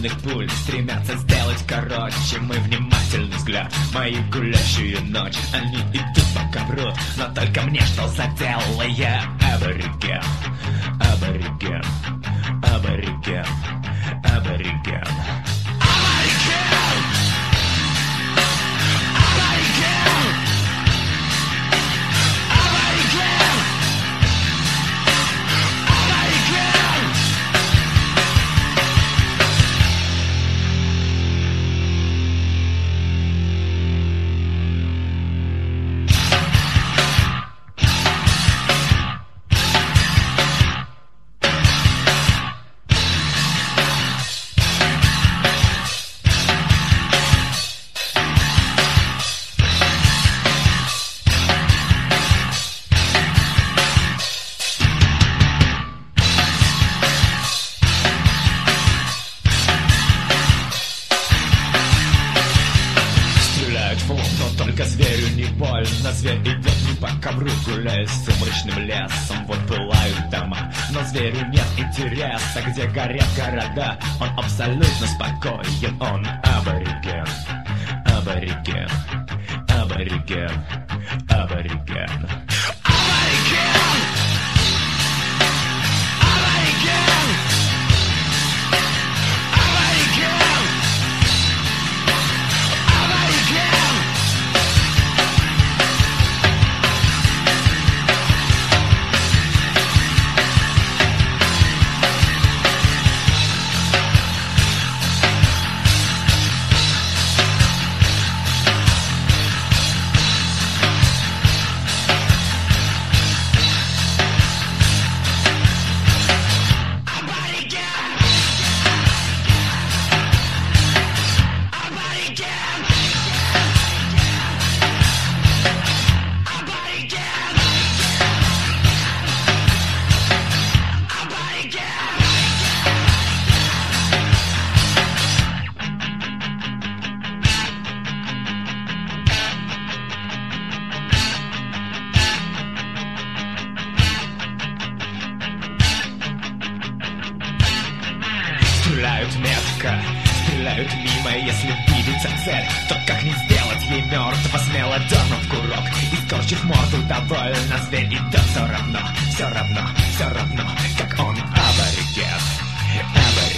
зеленых пуль стремятся сделать короче мой внимательный взгляд. Мои гулящую ночь, они идут по ковру, но только мне что заделала я. Абориген, абориген, абориген, абориген. Но только зверю не больно, зверь идет не по ковру, гуляя с сумрачным лесом. Вот пылают дома, но зверю нет интереса, где горят города. Он абсолютно спокоен, он абориген, абориген, абориген, абориген. Стреляют метко, стреляют мимо, если видится цель, то как не сделать ей мертво, смело дернув курок и скорчив морду довольно, зверь идет все равно, все равно, все равно, как он абориген, абориген.